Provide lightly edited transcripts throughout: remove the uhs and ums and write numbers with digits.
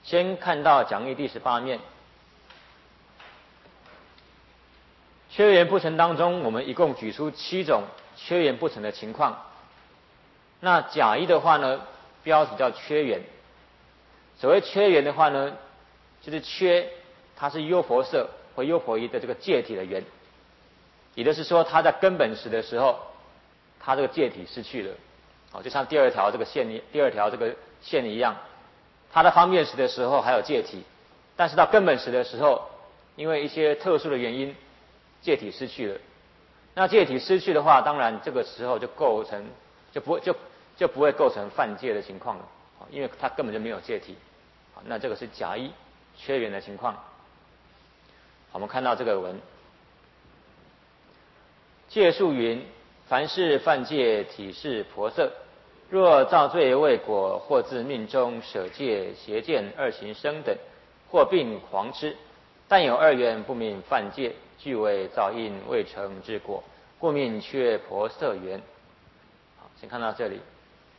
先看到讲义第18面，缺元不成当中，我们一共举出7种缺元不成的情况。那甲一的话呢，标题叫缺元。所谓缺元的话呢，就是缺它是优婆塞或优婆夷的这个介体的元，也就是说它在根本时的时候，它这个介体失去了。就像第二条这个线一样，它的方便时的时候还有介体，但是到根本时的时候，因为一些特殊的原因，介体失去了。那介体失去的话，当然这个时候就不会构成犯戒的情况了，因为它根本就没有介体。那这个是甲一缺元的情况。我们看到这个文，戒述云：凡是犯戒体是婆塞，若造罪未果，或自命中舍戒、邪见、二行生等，或并狂痴，但有2缘不明犯戒，俱为造因未成之果，故命缺婆塞缘。好，先看到这里。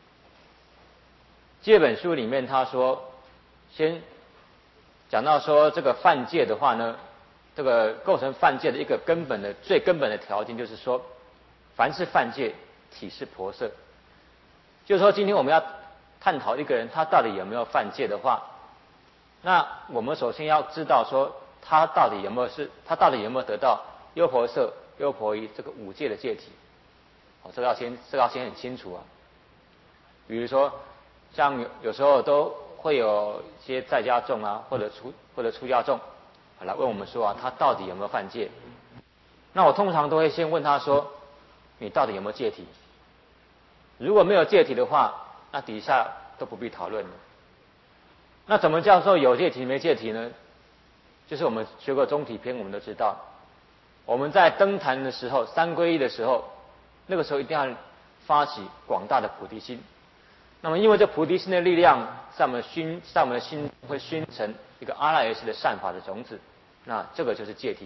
戒本书里面他说，先讲到说这个犯戒的话呢，这个构成犯戒的一个最根本的条件就是说，凡是犯戒体是婆塞。就是说今天我们要探讨一个人他到底有没有犯戒的话，那我们首先要知道说他到底有没有得到优婆塞、优婆夷这个5戒的戒体。这个要先很清楚啊。比如说像有时候都会有一些在家众啊，或者出家众来问我们说他到底有没有犯戒。那我通常都会先问他说，你到底有没有戒体？如果没有戒体的话，那底下都不必讨论了。那怎么叫做有戒体没戒体呢？就是我们学过中体篇，我们都知道，我们在登坛的时候，3皈依的时候，那个时候一定要发起广大的菩提心。那么因为这菩提心的力量在我们的心会熏成一个阿赖耶识的善法的种子，那这个就是戒体。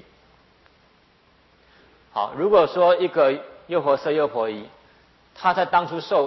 好，如果说一个优婆塞、优婆夷，他在当初受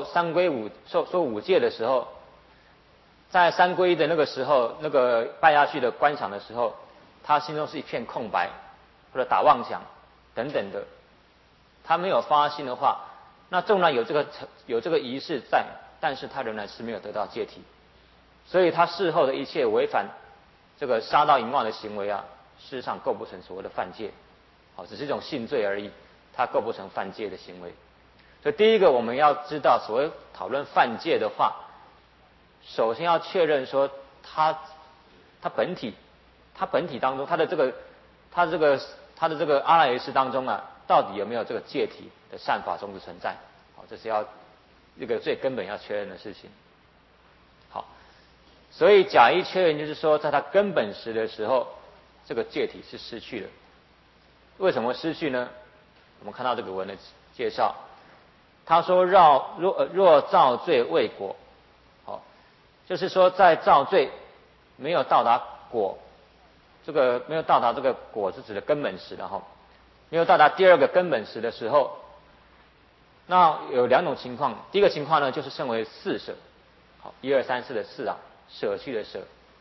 5戒的时候，在3皈依的那个时候，那个拜下去的观想的时候，他心中是一片空白，或者打妄想等等的，他没有发心的话，那纵然有这个仪式在，但是他仍然是没有得到戒体。所以他事后的一切违反这个杀盗淫妄的行为啊，事实上构不成所谓的犯戒，只是一种性罪而已，它构不成犯戒的行为。所以第一个我们要知道，所谓讨论犯戒的话，首先要确认说它本体当中，它的这个阿赖耶识当中啊，到底有没有这个戒体的善法种子存在？这是要一个最根本要确认的事情。好，所以甲一缺元就是说，在它根本时的时候，这个戒体是失去了。为什么失去呢？我们看到这个文的介绍，他说若造罪未果，就是说在造罪没有到达果，没有到达这个果是指的根本时的没有到达第2个根本时的时候，那有2种情况。第一个情况呢，就是称为4舍，1、2、3、4的4啊，舍去的舍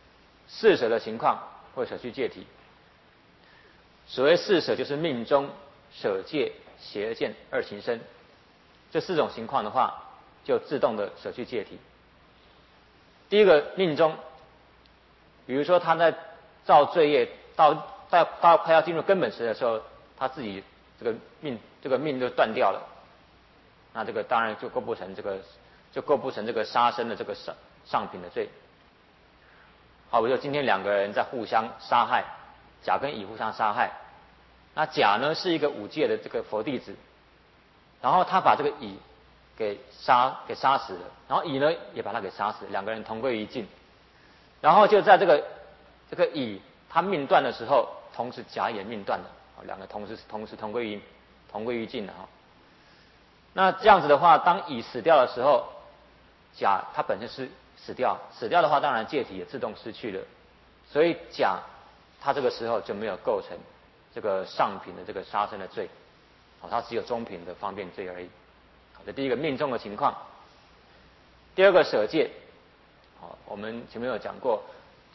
，4舍的情况会舍去戒体。所谓4舍就是命中、舍戒、邪见、二行生，这4种情况的话，就自动的舍去戒体。第一个命中，比如说他在造罪业到快要进入根本时的时候，他自己这个命就断掉了，那这个当然就构不成这个杀生的这个上品的罪。好，比如说今天2个人在互相杀害，甲跟乙互相杀害，那甲呢是一个5戒的这个佛弟子，然后他把这个乙给杀死了，然后乙呢也把他给杀死了，2个人同归于尽。然后就在这个乙他命断的时候，同时甲也命断了，2个同时同归于尽了那这样子的话，当乙死掉的时候，甲他本身是死掉的话，当然戒体也自动失去了，所以甲他这个时候就没有构成这个上品的这个杀生的罪，他只有中品的方便罪而已。这第一个命中的情况。第2个舍戒，我们前面有讲过，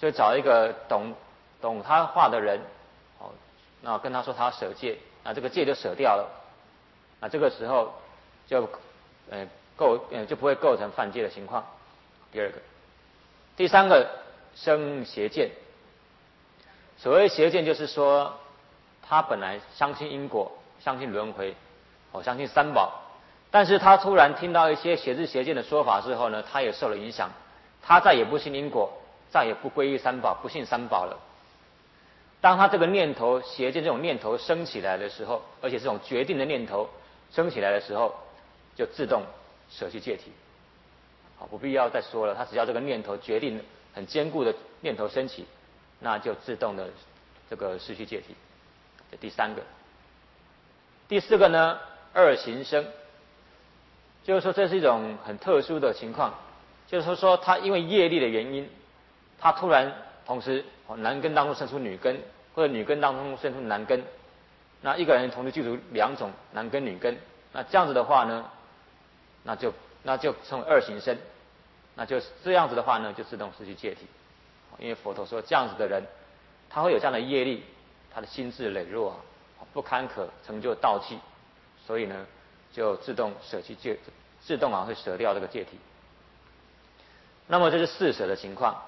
就找一个懂他话的人，哦，那跟他说他要舍戒，那这个戒就舍掉了，那这个时候就就不会构成犯戒的情况。第二个，第三个生邪见。所谓邪见，就是说他本来相信因果，相信轮回，相信三宝，但是他突然听到一些邪知邪见的说法之后呢，他也受了影响，他再也不信因果，再也不皈依三宝，不信三宝了。当他这个念头邪见这种念头升起来的时候，而且这种决定的念头升起来的时候，就自动舍弃戒体。好，不必要再说了，他只要这个念头决定很坚固的念头升起，那就自动的这个失去戒体。这第三个。第四个呢，二行生，就是说这是一种很特殊的情况，就是说他因为业力的原因，他突然同时男根当中生出女根，或者女根当中生出男根，那一个人同时具足两种男根女根，那这样子的话呢，那就称为二行生，那就这样子的话呢，就自动失去戒体。因为佛陀说这样子的人，他会有这样的业力，他的心智羸弱，不堪可成就道器，所以呢，就自动舍弃戒，自动会舍掉这个戒体。那么这是四舍的情况。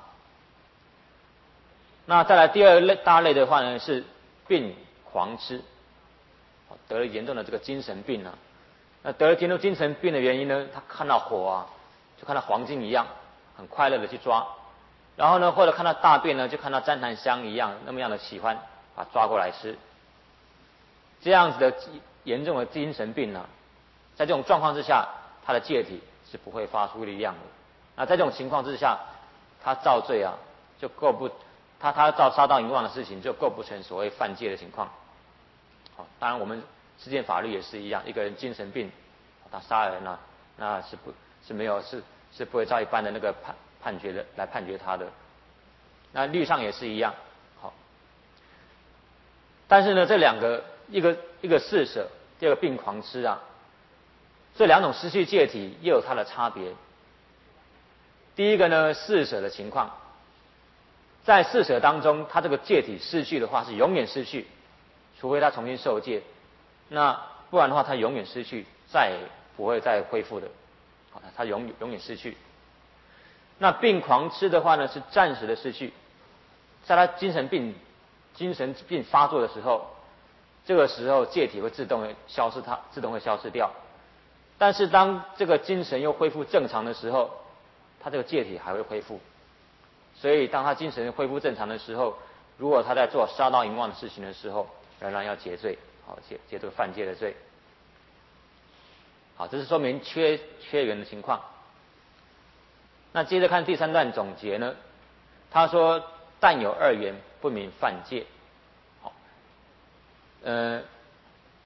那再来第二类大类的话呢，是病狂痴，得了严重的这个精神病啊。那得了严重精神病的原因呢，他看到火就看到黄金一样，很快乐的去抓，然后呢，或者看到大便呢，就看到旃檀香一样，那么样的喜欢，把它抓过来吃。这样子的严重的精神病呢，在这种状况之下，他的戒体是不会发出力量的。那在这种情况之下，他造罪就他造杀盗淫妄的事情就构不成所谓犯戒的情况。好，当然我们世间法律也是一样，一个人精神病，他杀人那是不会照一般的那个判决的来判决他的。那律上也是一样。好，但是呢，这两个一个四舍，第二个病狂痴这两种失去戒体又有它的差别。第一个呢，四舍的情况，在四舍当中，他这个戒体失去的话是永远失去，除非他重新受戒，那不然的话他永远失去，再也不会再恢复的。好，他永远失去。那病狂痴的话呢，是暂时的失去，在他精神病发作的时候，这个时候戒体会自动会消失掉。但是当这个精神又恢复正常的时候，他这个戒体还会恢复。所以当他精神恢复正常的时候，如果他在做杀盗淫妄的事情的时候，仍然要结罪，结这个犯戒的罪。好，这是说明缺缘的情况。那接着看第三段总结呢，他说但有二缘不明犯戒。好，